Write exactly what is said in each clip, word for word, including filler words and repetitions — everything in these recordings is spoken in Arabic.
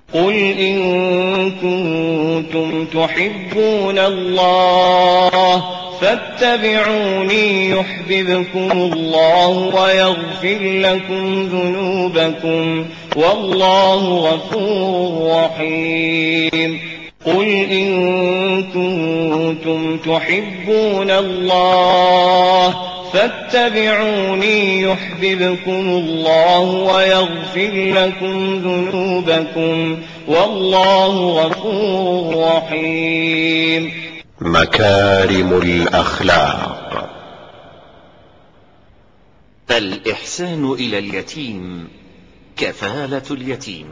قل إن كنتم تحبون الله فاتبعوني يحببكم الله ويغفر لكم ذنوبكم والله غفور رحيم. قل إن كنتم تحبون الله فاتبعوني يحببكم الله ويغفر لكم ذنوبكم والله غفور رحيم. مكارم الأخلاق. الإحسان إلى اليتيم، كفالة اليتيم.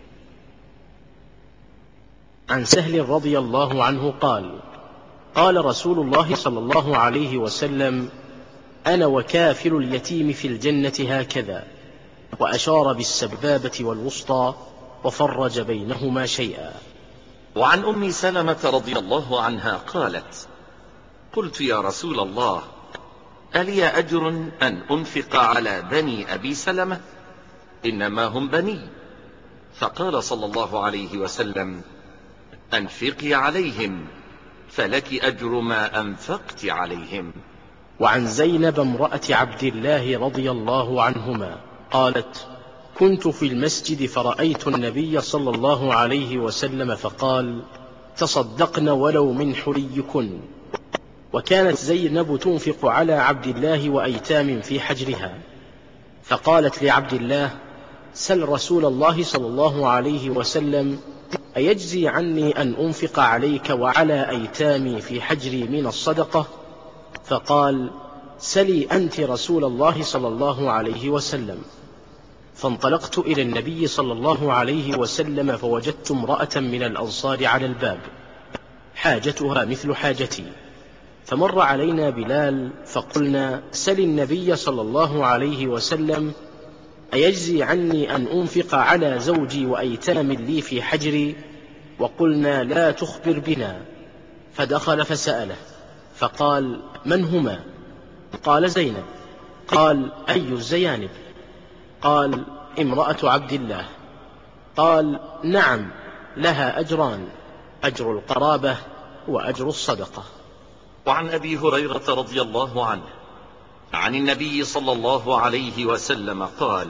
عن سهل رضي الله عنه قال: قال رسول الله صلى الله عليه وسلم: أنا وكافل اليتيم في الجنة هكذا، وأشار بالسبابة والوسطى وفرج بينهما شيئا. وعن أم سلمة رضي الله عنها قالت: قلت يا رسول الله، ألي أجر أن أنفق على بني أبي سلمة؟ إنما هم بني. فقال صلى الله عليه وسلم: أنفقي عليهم فلك أجر ما أنفقت عليهم. وعن زينب امرأة عبد الله رضي الله عنهما قالت: كنت في المسجد فرأيت النبي صلى الله عليه وسلم فقال: تصدقن ولو من حليكن. وكانت زينب تنفق على عبد الله وأيتام في حجرها، فقالت لعبد الله: سل رسول الله صلى الله عليه وسلم أيجزي عني أن أنفق عليك وعلى أيتامي في حجري من الصدقة؟ فقال: سلي أنت رسول الله صلى الله عليه وسلم. فانطلقت إلى النبي صلى الله عليه وسلم فوجدت امرأة من الأنصار على الباب حاجتها مثل حاجتي، فمر علينا بلال فقلنا: سل النبي صلى الله عليه وسلم أيجزي عني أن أنفق على زوجي وأيتام لي في حجري؟ وقلنا: لا تخبر بنا. فدخل فسأله فقال: من هما؟ قال: زينب. قال: أي الزيانب؟ قال: امرأة عبد الله. قال: نعم، لها أجران، أجر القرابة وأجر الصدقة. وعن أبي هريرة رضي الله عنه عن النبي صلى الله عليه وسلم قال: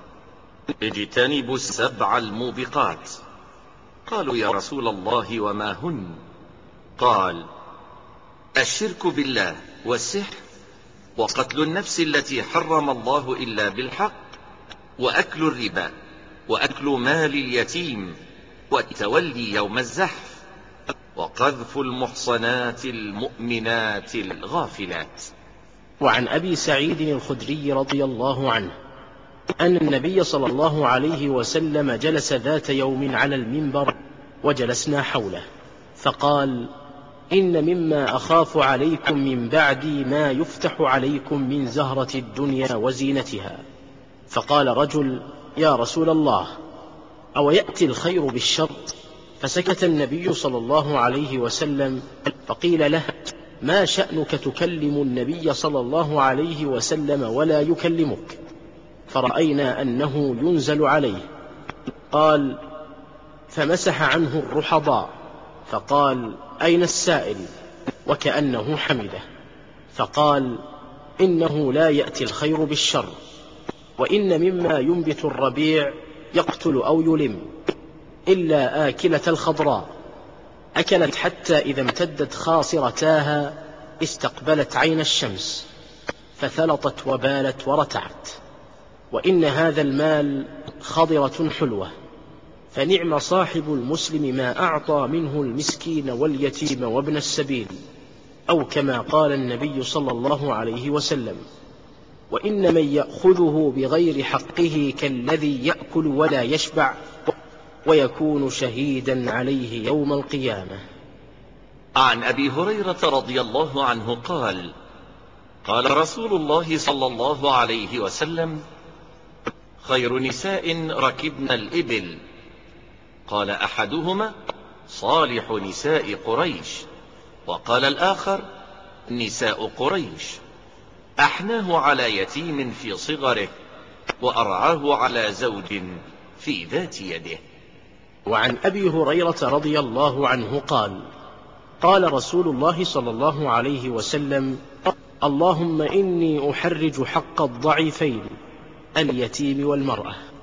اجتنبوا السبع الموبقات. قالوا: يا رسول الله وما هن؟ قال: الشرك بالله، والسحر، وقتل النفس التي حرم الله إلا بالحق، وأكل الربا، وأكل مال اليتيم، والتولي يوم الزحف، وقذف المحصنات المؤمنات الغافلات. وعن أبي سعيد الخدري رضي الله عنه أن النبي صلى الله عليه وسلم جلس ذات يوم على المنبر وجلسنا حوله، فقال: إن مما أخاف عليكم من بعدي ما يفتح عليكم من زهرة الدنيا وزينتها. فقال رجل: يا رسول الله، أو يأتي الخير بالشر؟ فسكت النبي صلى الله عليه وسلم، فقيل له: ما شأنك تكلم النبي صلى الله عليه وسلم ولا يكلمك؟ فرأينا أنه ينزل عليه. قال: فمسح عنه الرحضاء، فقال: أين السائل؟ وكأنه حمده. فقال: إنه لا يأتي الخير بالشر، وإن مما ينبت الربيع يقتل أو يلم، إلا آكلة الخضراء، أكلت حتى إذا امتدت خاصرتاها استقبلت عين الشمس فثلطت وبالت ورتعت. وإن هذا المال خضرة حلوة، فنعم صاحب المسلم ما أعطى منه المسكين واليتيم وابن السبيل، أو كما قال النبي صلى الله عليه وسلم: وإن من يأخذه بغير حقه كالذي يأكل ولا يشبع، ويكون شهيدا عليه يوم القيامة. عن أبي هريرة رضي الله عنه قال: قال رسول الله صلى الله عليه وسلم: خير نساء ركبن الإبل. قال أحدهما: صالح نساء قريش. وقال الآخر: نساء قريش. أحناه على يتيم في صغره، وأرعاه على زوج في ذات يده. وعن أبي هريرة رضي الله عنه قال: قال رسول الله صلى الله عليه وسلم: اللهم إني أحرج حق الضعيفين اليتيم والمرأة.